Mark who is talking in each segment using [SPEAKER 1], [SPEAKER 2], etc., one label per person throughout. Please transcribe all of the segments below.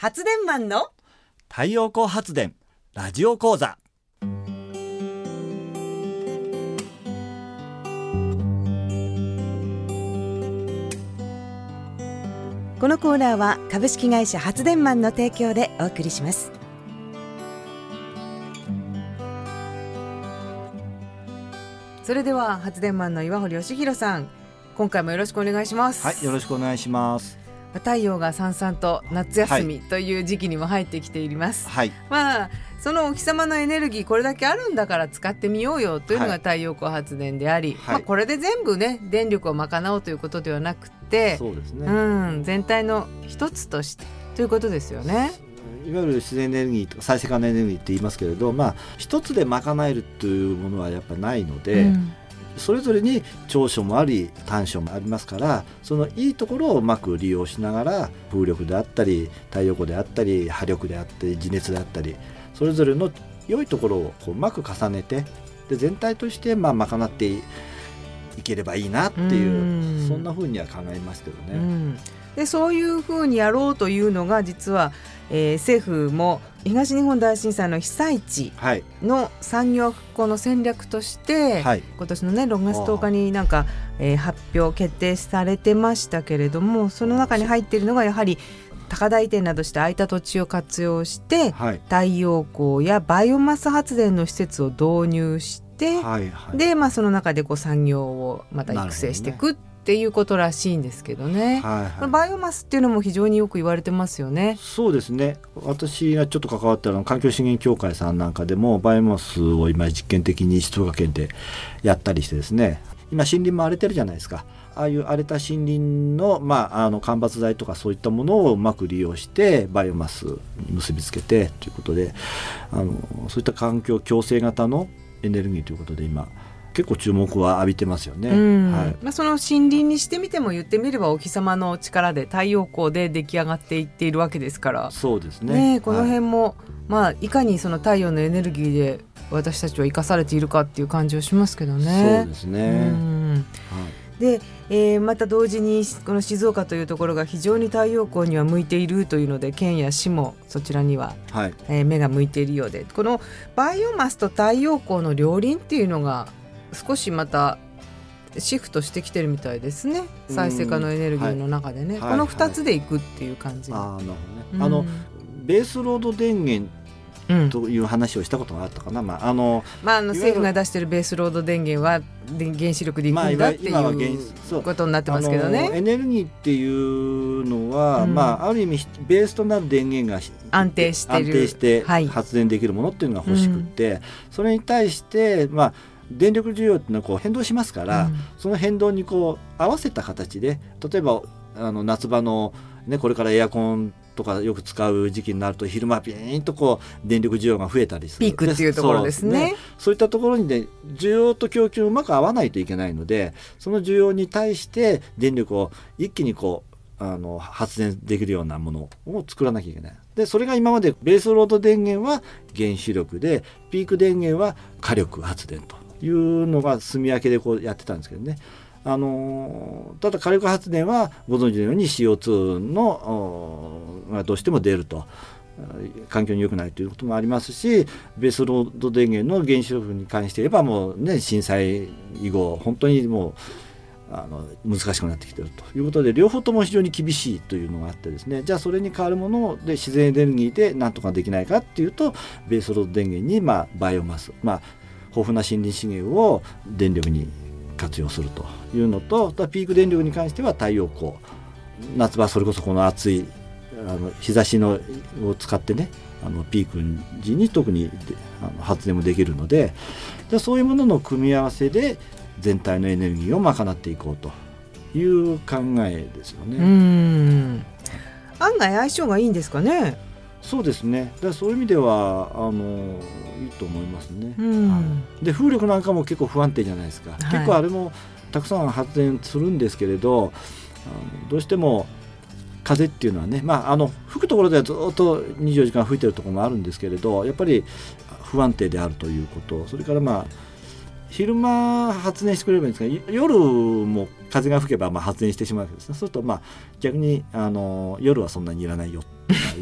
[SPEAKER 1] 発電マンの
[SPEAKER 2] 太陽光発電ラジオ講座。
[SPEAKER 1] このコーナーは株式会社発電マンの提供でお送りします。それでは発電マンの岩堀義弘さん、今回もよろしくお願いします。
[SPEAKER 2] はい、よろしくお願いします。
[SPEAKER 1] 太陽がさんさんと夏休みという時期にも入ってきています、
[SPEAKER 2] はい。
[SPEAKER 1] そのお日様のエネルギーこれだけあるんだから使ってみようよというのが
[SPEAKER 2] はい
[SPEAKER 1] 太陽光発電であり、
[SPEAKER 2] はい
[SPEAKER 1] これで全部ね電力を賄おうということではなくて、
[SPEAKER 2] そうですね、
[SPEAKER 1] 全体の一つとしてということですよね。
[SPEAKER 2] いわゆる自然エネルギーとか再生可能エネルギーって言いますけれど、一つで賄えるというものはやっぱないので、それぞれに長所もあり短所もありますから、そのいいところをうまく利用しながら風力であったり太陽光であったり波力であったり地熱であったり、それぞれの良いところをうまく重ねて、で全体として賄っていければいいなっていう、そんな風には考えますけどね。
[SPEAKER 1] でそういうふうにやろうというのが実は、政府も東日本大震災の被災地の産業復興の戦略として、今年のね6月10日に発表決定されてましたけれども、その中に入っているのがやはり高台移転などして空いた土地を活用して、太陽光やバイオマス発電の施設を導入して、でその中で産業をまた育成していくっていうことらしいんですけどね。バイオマスっていうのも非常によく言われてますよね。
[SPEAKER 2] そうですね。私がちょっと関わった環境資源協会さんなんかでもバイオマスを今実験的に静岡県でやったりしてですね、今森林も荒れてるじゃないですか。ああいう荒れた森林の、間伐材とかそういったものをうまく利用してバイオマスに結びつけてということで、そういった環境共生型のエネルギーということで今結構注目は浴びてますよね。その
[SPEAKER 1] 森林にしてみても言ってみればお日様の力で太陽光で出来上がっていっているわけですから、
[SPEAKER 2] そうですね。
[SPEAKER 1] この辺も、いかにその太陽のエネルギーで私たちは生かされているかっていう感じはしますけどね。
[SPEAKER 2] そうですね。
[SPEAKER 1] で、また同時にこの静岡というところが非常に太陽光には向いているというので、県や市もそちらには、目が向いているようで、このバイオマスと太陽光の両輪っていうのが少しまたシフトしてきてるみたいですね。再生可能エネルギーの中でね、この2つでいくっていう感じ。
[SPEAKER 2] なるほどね。ベースロード電源という話をしたことがあったかな。
[SPEAKER 1] 政府が出しているベースロード電源は原子力でいくんだっていうことになってますけどね。
[SPEAKER 2] エネルギーっていうのは、ある意味ベースとなる電源が
[SPEAKER 1] 安定して
[SPEAKER 2] 発電できるものっていうのが欲しくって、それに対して電力需要っていうのは変動しますから、その変動に合わせた形で、例えば夏場の、これからエアコンとかよく使う時期になると昼間ピーンと電力需要が増えたりする
[SPEAKER 1] ピークっていうところですね。
[SPEAKER 2] そういったところに需要と供給をうまく合わないといけないので、その需要に対して電力を一気に発電できるようなものを作らなきゃいけない。でそれが今までベースロード電源は原子力で、ピーク電源は火力発電というのが住み分けでやってたんですけどね。ただ火力発電はご存知のように CO2 のがどうしても出ると環境に良くないということもありますし、ベースロード電源の原子力に関して言えばもう震災以後本当にもう難しくなってきているということで、両方とも非常に厳しいというのがあってですね、じゃあそれに代わるもので自然エネルギーで何とかできないかっていうと、ベースロード電源にバイオマス、豊富な森林資源を電力に活用するというのと、ピーク電力に関しては太陽光、夏場それこそこの暑い日差しを使ってね、ピーク時に特に発電もできるので、そういうものの組み合わせで全体のエネルギーを賄っていこうという考えですよね。
[SPEAKER 1] 案外相性がいいんですかね。
[SPEAKER 2] そうですね。そういう意味ではいいと思いますね。で風力なんかも結構不安定じゃないですか。結構あれもたくさん発電するんですけれど、どうしても風っていうのはね、吹くところではずっと24時間吹いてるところもあるんですけれど、やっぱり不安定であるということ、それから昼間発電してくれればいいんですが、夜も風が吹けば発電してしまうわけですね。そうすると逆に夜はそんなにいらないよ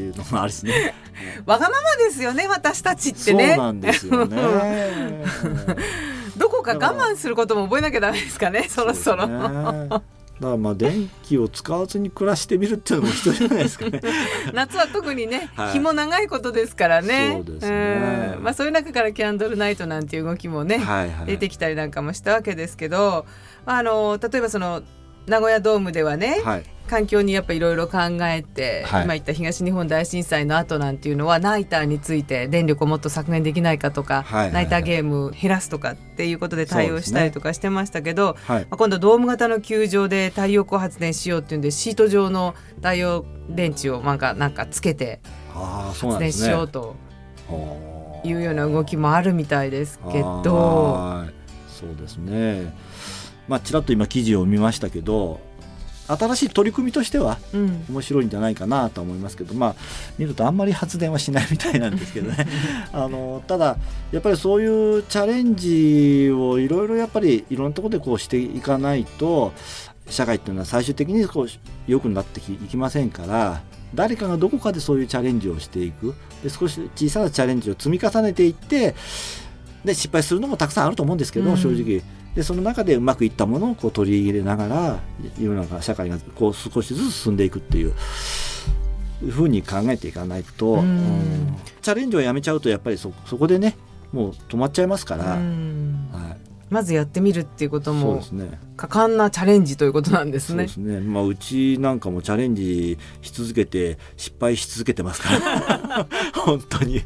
[SPEAKER 2] いうのもあるしね
[SPEAKER 1] わがままですよね私たちってね。
[SPEAKER 2] そうなんですよね
[SPEAKER 1] どこか我慢することも覚えなきゃダメですかねそろそろ。
[SPEAKER 2] だからまあ電気を使わずに暮らしてみるっていうのも必要じゃないですかね
[SPEAKER 1] 夏は特にね、
[SPEAKER 2] はい、
[SPEAKER 1] 日も長いことですからね。
[SPEAKER 2] そうですね、
[SPEAKER 1] まあ、そういう中からキャンドルナイトなんていう動きもね、はいはい、出てきたりなんかもしたわけですけど、例えばその名古屋ドームではね、はい、環境にやっぱいろいろ考えて、はい、今言った東日本大震災の後なんていうのはナイターについて電力をもっと削減できないかとか、はいはいはい、ナイターゲーム減らすとかっていうことで対応したりとかしてましたけど、はい、今度ドーム型の球場で太陽光発電しようっていうんでシート状の太陽電池をなんかつけて発電しようというような動きもあるみたいですけど、
[SPEAKER 2] そうですね、まあ、ちらっと今記事を見ましたけど新しい取り組みとしては面白いんじゃないかなと思いますけど、まあ見るとあんまり発電はしないみたいなんですけどねただやっぱりそういうチャレンジをいろいろやっぱりいろんなところでこうしていかないと社会っていうのは最終的にこう良くなっていきませんから、誰かがどこかでそういうチャレンジをしていく、で少し小さなチャレンジを積み重ねていってで失敗するのもたくさんあると思うんですけど、正直でその中でうまくいったものをこう取り入れながら世の中社会がこう少しずつ進んでいくっていうふうに考えていかないと、チャレンジをやめちゃうとやっぱり そこでねもう止まっちゃいますから、はい、
[SPEAKER 1] まずやってみるっていうことも果敢なチャレンジということなんですね。
[SPEAKER 2] そうですね、まあ、うちなんかもチャレンジし続けて失敗し続けてますから本当に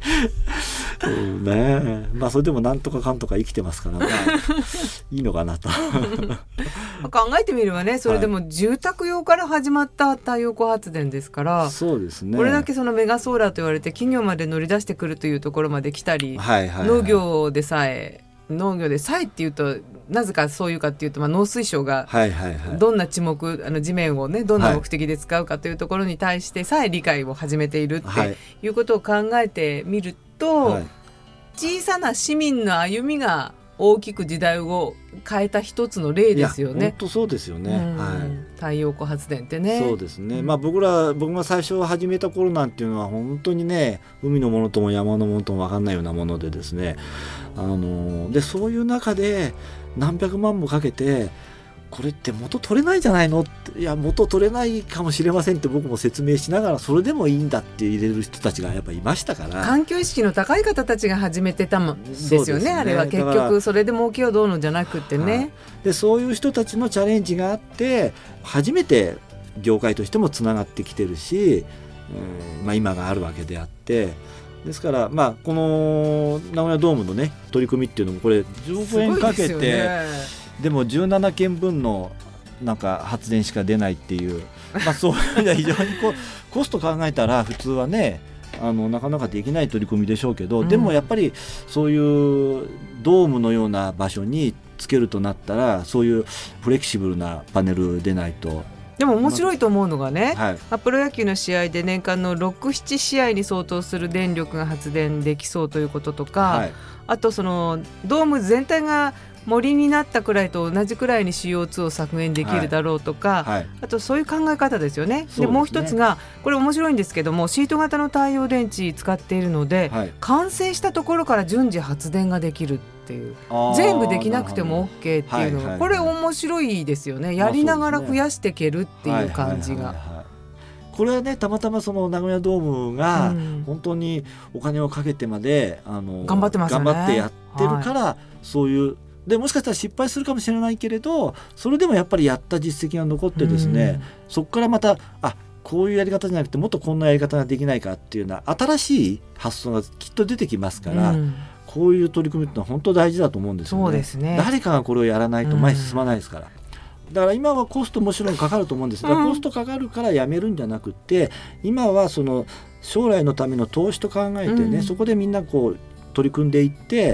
[SPEAKER 2] ね、まあそれでもなんとかかんとか生きてますから、まあ、いいのかなと
[SPEAKER 1] 考えてみればね、それでも住宅用から始まった太陽光発電ですから、はい、
[SPEAKER 2] そうですね、
[SPEAKER 1] これだけそのメガソーラーと言われて企業まで乗り出してくるというところまで来たり、はいはいはい、農業でさえっていうとなぜかそういうかっていうと、まあ、農水省がどんな地面をねどんな目的で使うかというところに対してさえ理解を始めているっていうことを考えてみると、はい、小さな市民の歩みが大きく時代を変えた一つの例ですよね。
[SPEAKER 2] 本当そうですよね、はい、
[SPEAKER 1] 太陽光発電ってね。
[SPEAKER 2] そうですね、まあ、僕が最初始めた頃なんていうのは本当にね海のものとも山のものとも分かんないようなものでですね、でそういう中で何百万もかけてこれって元取れないんじゃないのって、いや元取れないかもしれませんって僕も説明しながらそれでもいいんだって入れる人たちがやっぱりいましたから、
[SPEAKER 1] 環境意識の高い方たちが始めてたんですよね。あれは結局それで儲けようどうのじゃなくてね、はい、で
[SPEAKER 2] そういう人たちのチャレンジがあって初めて業界としてもつながってきてるし、まあ、今があるわけであって、ですから、まあ、この名古屋ドームのね取り組みっていうのもこれ10億円かけて でも17件分のなんか発電しか出ないっていう、まあ、そういう意味では非常にコスト考えたら普通はねなかなかできない取り組みでしょうけど、でもやっぱりそういうドームのような場所につけるとなったらそういうフレキシブルなパネルでないと。
[SPEAKER 1] でも面白いと思うのがね、はい、プロ野球の試合で年間の 6,7 試合に相当する電力が発電できそうということとか、はい、あとそのドーム全体が森になったくらいと同じくらいに CO2 を削減できるだろうとか、はいはい、あとそういう考え方ですよね。でもう一つがこれ面白いんですけども、シート型の太陽電池使っているので、はい、完成したところから順次発電ができるっていう、全部できなくても OK っていうのが、これ面白いですよね。やりながら増やしていけるっていう感じが、
[SPEAKER 2] これはねたまたまその名古屋ドームが本当にお金をかけてまで、
[SPEAKER 1] 頑張ってますよね。
[SPEAKER 2] 頑張ってやってるから、そういうでもしかしたら失敗するかもしれないけれど、それでもやっぱりやった実績が残ってですね、そこからまたこういうやり方じゃなくてもっとこんなやり方ができないかっていうような新しい発想がきっと出てきますから、こういう取り組みってのは本当大事だと思うんですよね。
[SPEAKER 1] そうですね、
[SPEAKER 2] 誰かがこれをやらないと前に進まないですから、だから今はコストもちろんかかると思うんですが、コストかかるからやめるんじゃなくて、今はその将来のための投資と考えてね、そこでみんなこう取り組んでいって、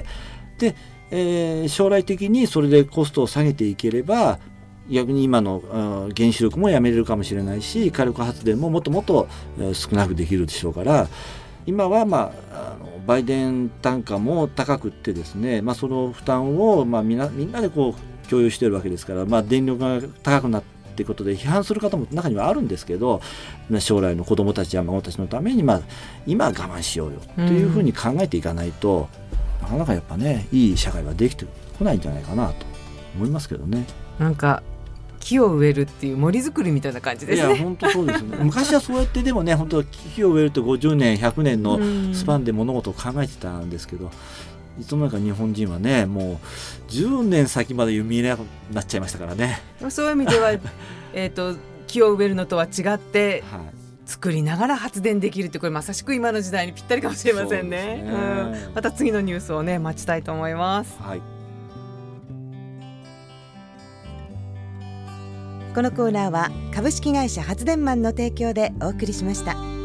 [SPEAKER 2] で将来的にそれでコストを下げていければ逆に今の原子力もやめれるかもしれないし、火力発電ももっともっと少なくできるでしょうから、今は売電単価も高くってですね、その負担をみんなでこう共有しているわけですから、電力が高くなっっていうことで批判する方も中にはあるんですけど、将来の子どもたちや孫たちのために、今我慢しようよというふうに考えていかないと、なかなかやっぱねいい社会はできてこないんじゃないかなと思いますけどね。
[SPEAKER 1] なんか木を植えるっていう森づくりみたいな感じですね。
[SPEAKER 2] いや本当そうですね昔はそうやってでもね本当木を植えると50年100年のスパンで物事を考えてたんですけど、いつの間にか日本人はねもう10年先まで見えなくなっちゃいましたからね。
[SPEAKER 1] そういう意味では木を植えるのとは違って、作りながら発電できるって、これまさしく今の時代にぴったりかもしれません ね。また次のニュースをね待ちたいと思います。このコーナーは株式会社発電マンの提供でお送りしました。